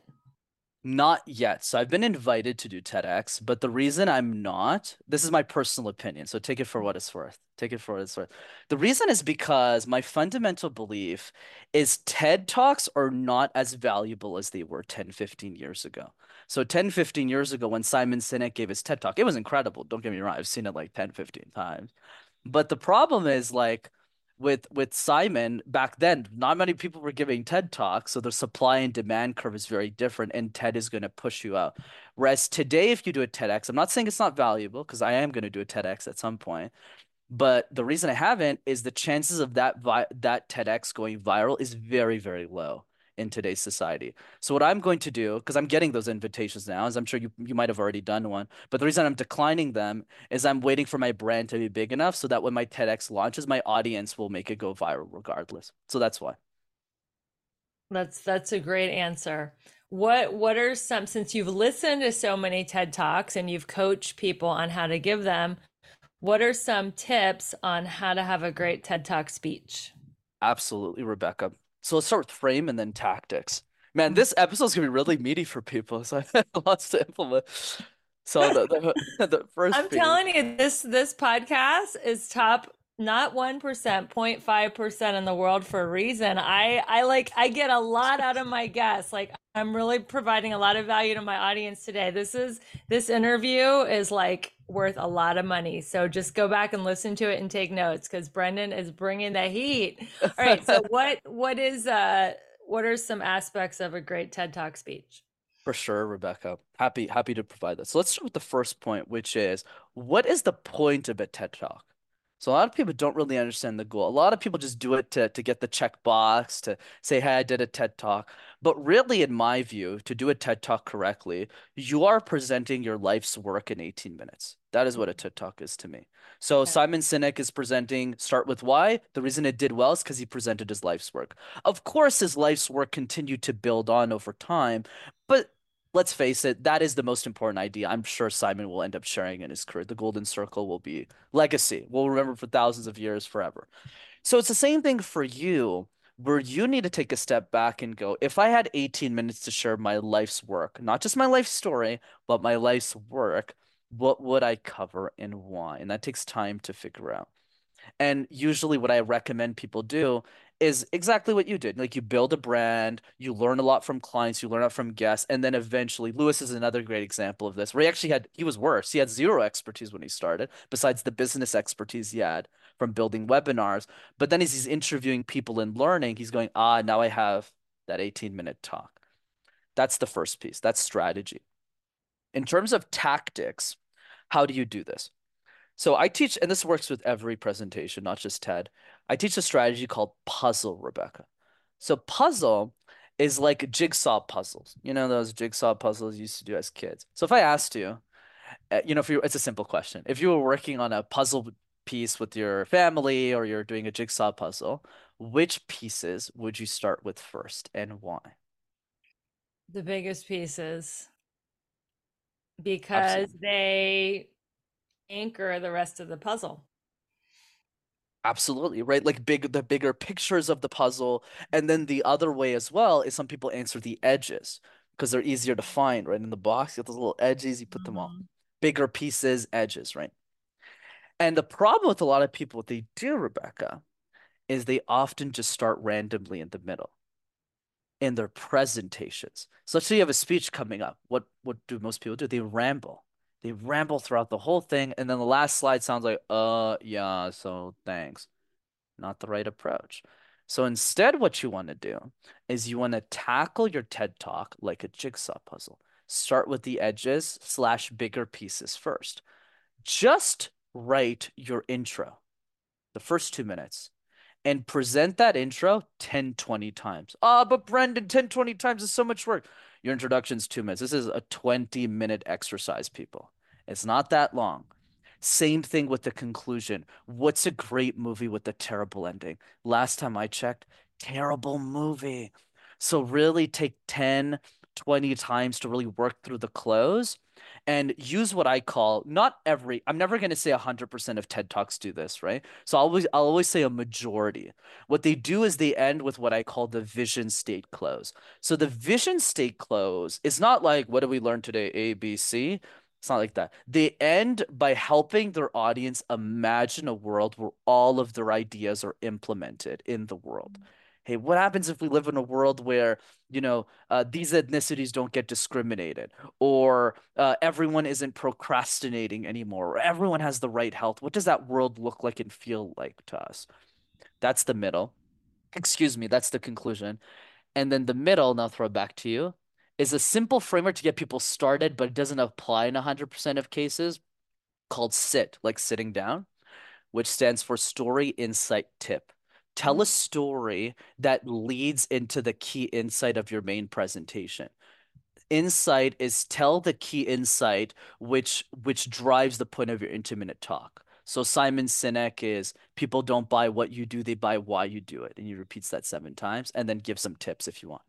Not yet. So I've been invited to do TEDx, but the reason I'm not, this is my personal opinion. So take it for what it's worth. Take it for what it's worth. The reason is because my fundamental belief is TED Talks are not as valuable as they were ten, fifteen years ago. So ten, fifteen years ago, when Simon Sinek gave his TED Talk, it was incredible. Don't get me wrong. I've seen it like ten, fifteen times. But the problem is like with with Simon back then, not many people were giving TED Talks, so the supply and demand curve is very different, and TED is going to push you out. Whereas today, if you do a TEDx, I'm not saying it's not valuable because I am going to do a TEDx at some point, but the reason I haven't is the chances of that vi that TEDx going viral is very, very low in today's society. So what I'm going to do, because I'm getting those invitations now, as I'm sure you you might have already done one, but the reason I'm declining them is I'm waiting for my brand to be big enough so that when my TEDx launches, my audience will make it go viral regardless. So that's why. That's that's a great answer. What what are some, since you've listened to so many TED Talks and you've coached people on how to give them, what are some tips on how to have a great TED Talk speech? Absolutely, Rebecca. So let's start with frame and then tactics. Man, this episode's gonna be really meaty for people, so I have lots to implement. So the the, the first I'm piece. telling you, this this podcast is top not one percent, zero point five percent in the world for a reason. I I like I get a lot out of my guests. Like I'm really providing a lot of value to my audience today. This is this interview is like worth a lot of money. So just go back and listen to it and take notes because Brendan is bringing the heat. All right. So what what is uh what are some aspects of a great TED Talk speech? For sure, Rebecca. Happy happy to provide that. So let's start with the first point, which is what is the point of a TED Talk? So a lot of people don't really understand the goal. A lot of people just do it to to get the check box, to say, "Hey, I did a TED Talk." But really, in my view, to do a TED Talk correctly, you are presenting your life's work in eighteen minutes. That is what a TED Talk is to me. So Okay. Simon Sinek is presenting Start With Why. The reason it did well is because he presented his life's work. Of course, his life's work continued to build on over time, but let's face it, that is the most important idea. I'm sure Simon will end up sharing in his career. The golden circle will be legacy. We'll remember for thousands of years forever. So it's the same thing for you, where you need to take a step back and go, if I had eighteen minutes to share my life's work, not just my life story, but my life's work, what would I cover and why? And that takes time to figure out. And usually, what I recommend people do is exactly what you did. Like you build a brand, you learn a lot from clients, you learn a lot from guests, and then eventually, Lewis is another great example of this, where he actually had, he was worse. He had zero expertise when he started, besides the business expertise he had from building webinars. But then as he's interviewing people and learning, he's going, ah, now I have that eighteen minute talk. That's the first piece. That's strategy. In terms of tactics, how do you do this? So I teach, and this works with every presentation, not just TED. I teach a strategy called puzzle, Rebecca. So puzzle is like jigsaw puzzles. You know those jigsaw puzzles you used to do as kids. So if I asked you, uh, you know, if you, it's a simple question. If you were working on a puzzle piece with your family or you're doing a jigsaw puzzle, which pieces would you start with first and why? The biggest pieces, because Absolutely. they anchor the rest of the puzzle. Absolutely, right? Like big the bigger pictures of the puzzle. And then the other way as well is some people answer the edges because they're easier to find, right? In the box, you have those little edges, you put them all. Mhm. Bigger pieces, edges, right? And the problem with a lot of people, what they do, Rebecca, is they often just start randomly in the middle in their presentations. So let's say you have a speech coming up. What what do most people do? They ramble. They ramble throughout the whole thing, and then the last slide sounds like, uh, yeah, so thanks. Not the right approach. So instead, what you want to do is you want to tackle your TED Talk like a jigsaw puzzle. Start with the edges slash bigger pieces first. Just write your intro, the first two minutes, and present that intro ten, twenty times. Ah, but Brendan, ten, twenty times is so much work. Your introduction's two minutes. This is a twenty minute exercise, people. It's not that long. Same thing with the conclusion. What's a great movie with a terrible ending? Last time I checked, terrible movie. So really take ten, twenty times to really work through the close and use what I call not every, I'm never going to say one hundred percent of TED Talks do this, right? So I'll always, I'll always say a majority. What they do is they end with what I call the vision state close. So the vision state close is not like, what did we learn today? A, B, C. It's not like that. They end by helping their audience imagine a world where all of their ideas are implemented in the world. Hey, what happens if we live in a world where, you know, uh, these ethnicities don't get discriminated, or uh, everyone isn't procrastinating anymore, or everyone has the right health? What does that world look like and feel like to us? That's the middle. Excuse me, that's the conclusion. And then the middle, now throw it back to you, is a simple framework to get people started, but it doesn't apply in one hundred percent of cases, called SIT, like sitting down, which stands for Story Insight Tip. Tell a story that leads into the key insight of your main presentation. Insight is tell the key insight which which drives the point of your intimate talk. So Simon Sinek is people don't buy what you do, they buy why you do it. And he repeats that seven times and then give some tips if you want.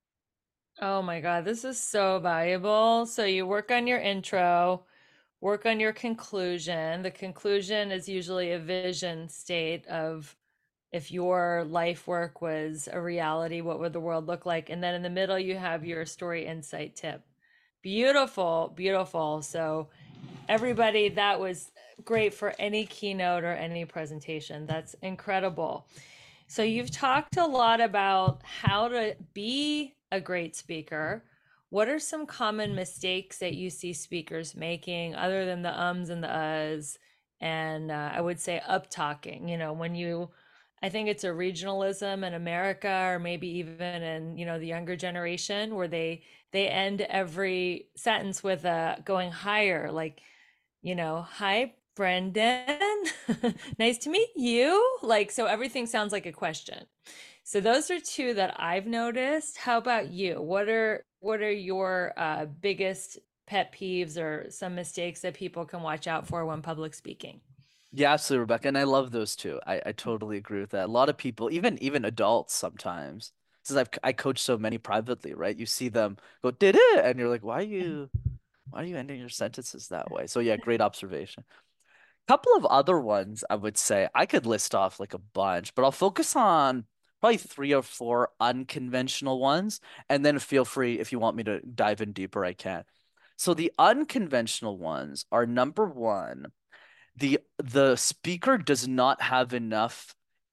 Oh my God, this is so valuable. So you work on your intro, work on your conclusion. The conclusion is usually a vision state of if your life work was a reality, what would the world look like? And then in the middle, you have your story insight tip. Beautiful, beautiful. So everybody, that was great for any keynote or any presentation. That's incredible. So you've talked a lot about how to be a great speaker. What are some common mistakes that you see speakers making other than the ums and the uhs? And uh, I would say up talking, you know, when you, I think it's a regionalism in America or maybe even in, you know, the younger generation where they, they end every sentence with a going higher, like, you know, hi Brendan, nice to meet you. Like, so everything sounds like a question. So those are two that I've noticed. How about you? What are what are your uh, biggest pet peeves or some mistakes that people can watch out for when public speaking? Yeah, absolutely, Rebecca. And I love those too. I, I totally agree with that. A lot of people, even even adults sometimes, since I've I coach so many privately, right? You see them go, did it? And you're like, why are you why are you ending your sentences that way? So yeah, great observation. Couple of other ones I would say I could list off like a bunch, but I'll focus on probably three or four unconventional ones, and then feel free if you want me to dive in deeper, I can. So the unconventional ones are number one, the the speaker does not have enough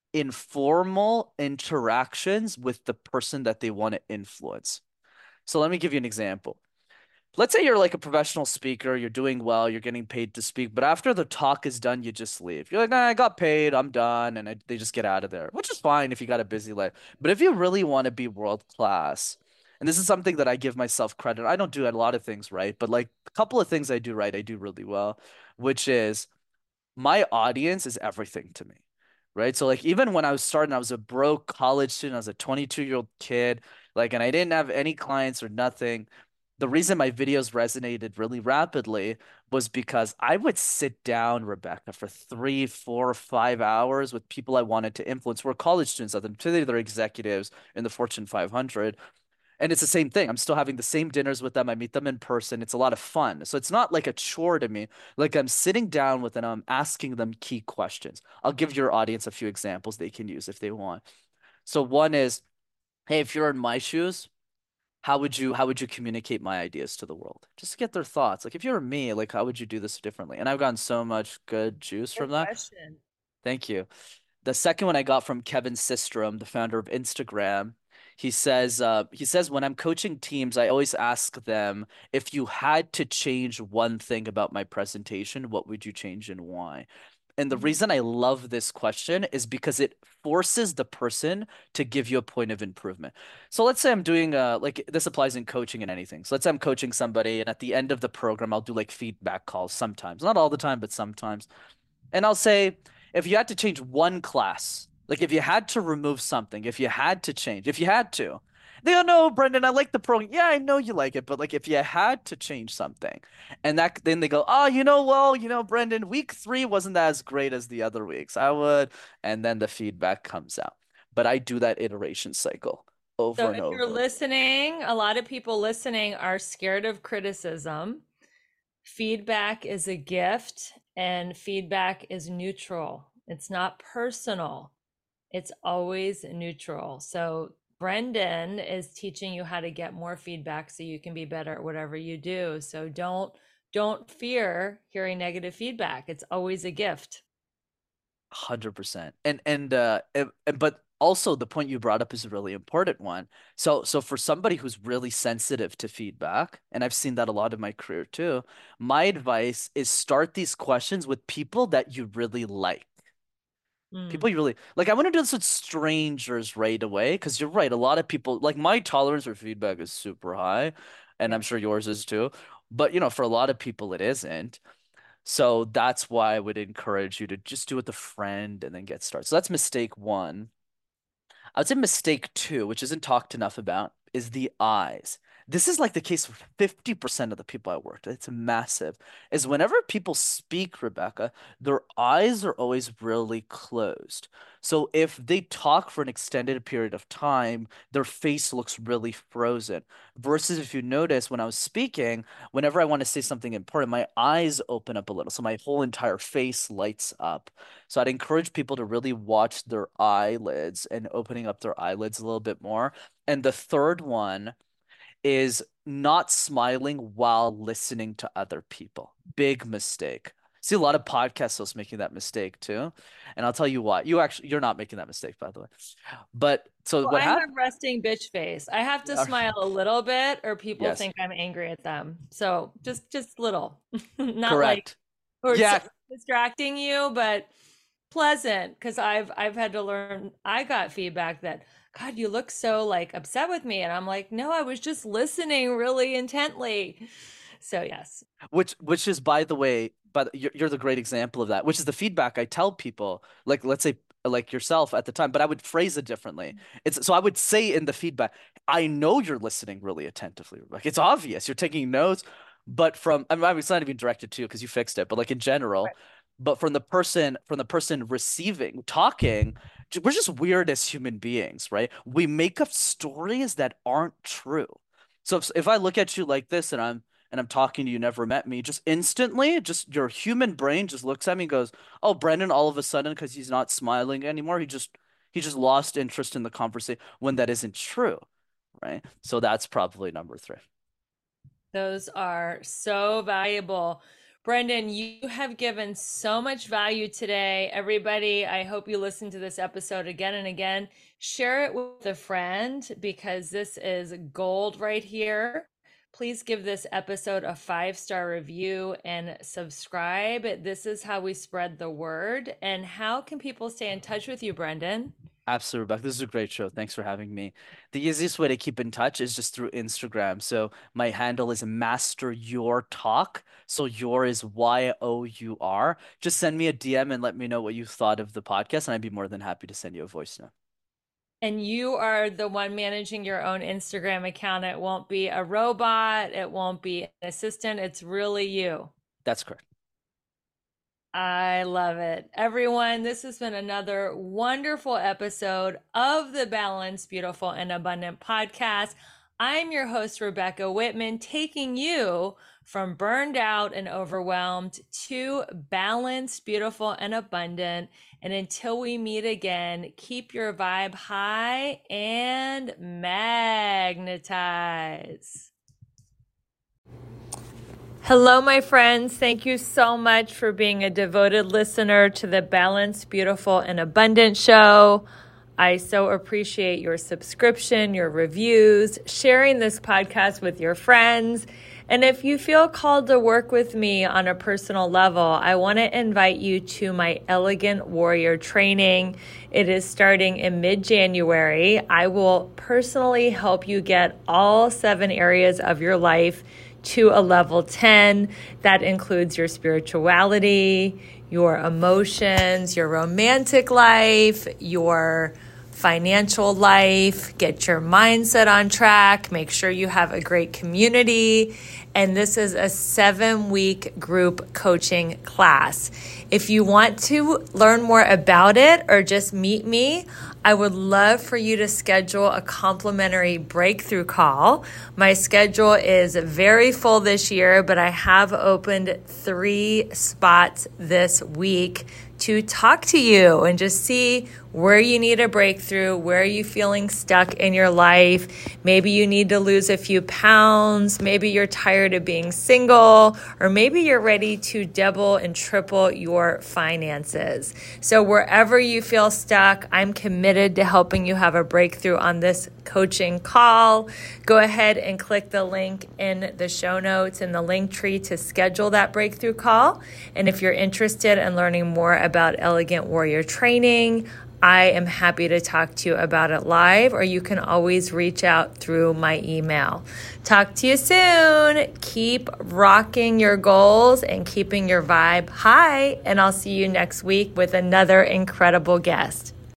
informal interactions with the person that they want to influence. So let me give you an example. Let's say you're like a professional speaker, you're doing well, you're getting paid to speak, but after the talk is done, you just leave. You're like, nah, I got paid, I'm done, and I, they just get out of there, which is fine if you got a busy life. But if you really want to be world class, and this is something that I give myself credit, I don't do a lot of things right, but like a couple of things I do right, I do really well, which is my audience is everything to me, right? So like even when I was starting, I was a broke college student, I was a twenty-two year old kid, like, and I didn't have any clients or nothing. The reason my videos resonated really rapidly was because I would sit down, Rebecca, for three, four, five hours with people I wanted to influence. We're college students at them. Today they're executives in the Fortune five hundred. And it's the same thing. I'm still having the same dinners with them. I meet them in person. It's a lot of fun. So it's not like a chore to me. Like I'm sitting down with them, I'm asking them key questions. I'll give your audience a few examples they can use if they want. So one is, hey, if you're in my shoes, how would you how would you communicate my ideas to the world? Just to get their thoughts. Like if you were me, like how would you do this differently? And I've gotten so much good juice Good from that. question. Thank you. The second one I got from Kevin Systrom, the founder of Instagram. He says, uh, he says, when I'm coaching teams, I always ask them, if you had to change one thing about my presentation, what would you change and why? And the Mhm. reason I love this question is because it forces the person to give you a point of improvement. So let's say I'm doing uh like this applies in coaching and anything. So let's say I'm coaching somebody, and at the end of the program, I'll do like feedback calls sometimes, not all the time, but sometimes. And I'll say, if you had to change one class, like if you had to remove something, if you had to change, if you had to, they go, no, Brendan, I like the program. Yeah, I know you like it, but like if you had to change something, and that then they go, oh, you know, well, you know, Brendan, week three wasn't as great as the other weeks. I would, and then the feedback comes out. But I do that iteration cycle So over and if you're over. listening, a lot of people listening are scared of criticism. Feedback is a gift, and feedback is neutral. It's not personal. It's always neutral. So Brendan is teaching you how to get more feedback so you can be better at whatever you do. So don't don't fear hearing negative feedback. It's always a gift. one hundred percent. And and uh and, and- but also the point you brought up is a really important one. So so for somebody who's really sensitive to feedback, and I've seen that a lot in my career too, my advice is start these questions with people that you really like. Mm, People you really like. I want to do this with strangers right away because you're right. A lot of people like my tolerance for feedback is super high, and yeah. I'm sure yours is too. But you know, for a lot of people it isn't. So that's why I would encourage you to just do it with a friend and then get started. So that's mistake one. I would say mistake two, which isn't talked enough about, is the eyes. This is like the case with fifty percent of the people I worked with. It's massive. Is whenever people speak, Rebecca, their eyes are always really closed. So if they talk for an extended period of time, their face looks really frozen. Versus if you notice when I was speaking, whenever I want to say something important, my eyes open up a little. So my whole entire face lights up. So I'd encourage people to really watch their eyelids and opening up their eyelids a little bit more. And the third one is not smiling while listening to other people. Big mistake. See a lot of podcast hosts making that mistake too. And I'll tell you why. You actually you're not making that mistake, by the way. But so Well, what I have happened? resting bitch face. I have to smile a little bit or people Yes, think I'm angry at them. So just just little. Not like correct. or s- Yeah, distracting you, but pleasant because I've I've had to learn. I got feedback that God, you look so like upset with me, and I'm like, no, I was just listening really intently. So yes. Which which is, by the way, but you're, you're the great example of that, which is the feedback I tell people, like let's say like yourself at the time, but I would phrase it differently. It's so I would say in the feedback, I know you're listening really attentively. Like it's obvious you're taking notes, but from I mean it's not even directed to you because you fixed it, but like in general, but from the person from the person receiving, talking, j- we're just weird as human beings, right? We make up stories that aren't true. So if, if I look at you like this and I'm and I'm talking to you, you never met me, just instantly, just your human brain just looks at me and goes, "Oh, Brendan, all of a sudden, because he's not smiling anymore, he just he just lost interest in the conversation," when that isn't true, right? So that's probably number three. Those are so valuable. Brendan, you have given so much value today. Everybody, I hope you listen to this episode again and again. Share it with a friend because this is gold right here. Please give this episode a five star review and subscribe. This is how we spread the word. And how can people stay in touch with you, Brendan? Absolutely, Rebecca. This is a great show. Thanks for having me. The easiest way to keep in touch is just through Instagram. So my handle is Master Your Talk. So your is Y O U R. Just send me a D M and let me know what you thought of the podcast, and I'd be more than happy to send you a voice note. And you are the one managing your own Instagram account. It won't be a robot. It won't be an assistant. It's really you. That's correct. I love it. Everyone, this has been another wonderful episode of the Balanced, Beautiful, and Abundant podcast. I'm your host, Rebecca Whitman, taking you from burned out and overwhelmed to balanced, beautiful, and abundant. And until we meet again, keep your vibe high and magnetize. Hello, my friends. Thank you so much for being a devoted listener to the Balanced, Beautiful, and Abundant show. I so appreciate your subscription, your reviews, sharing this podcast with your friends. And if you feel called to work with me on a personal level, I want to invite you to my Elegant Warrior training. It is starting in mid-January. I will personally help you get all seven areas of your life to a level ten. That includes your spirituality, your emotions, your romantic life, your financial life, get your mindset on track, make sure you have a great community. And this is a seven week group coaching class. If you want to learn more about it or just meet me, I would love for you to schedule a complimentary breakthrough call. My schedule is very full this year, but I have opened three spots this week to talk to you and just see where you need a breakthrough, where are you feeling stuck in your life. Maybe you need to lose a few pounds. Maybe you're tired of being single, or maybe you're ready to double and triple your finances. So wherever you feel stuck, I'm committed to helping you have a breakthrough on this coaching call. Go ahead and click the link in the show notes in the link tree to schedule that breakthrough call. And if you're interested in learning more about Elegant Warrior training, I am happy to talk to you about it live, or you can always reach out through my email. Talk to you soon. Keep rocking your goals and keeping your vibe high, and I'll see you next week with another incredible guest.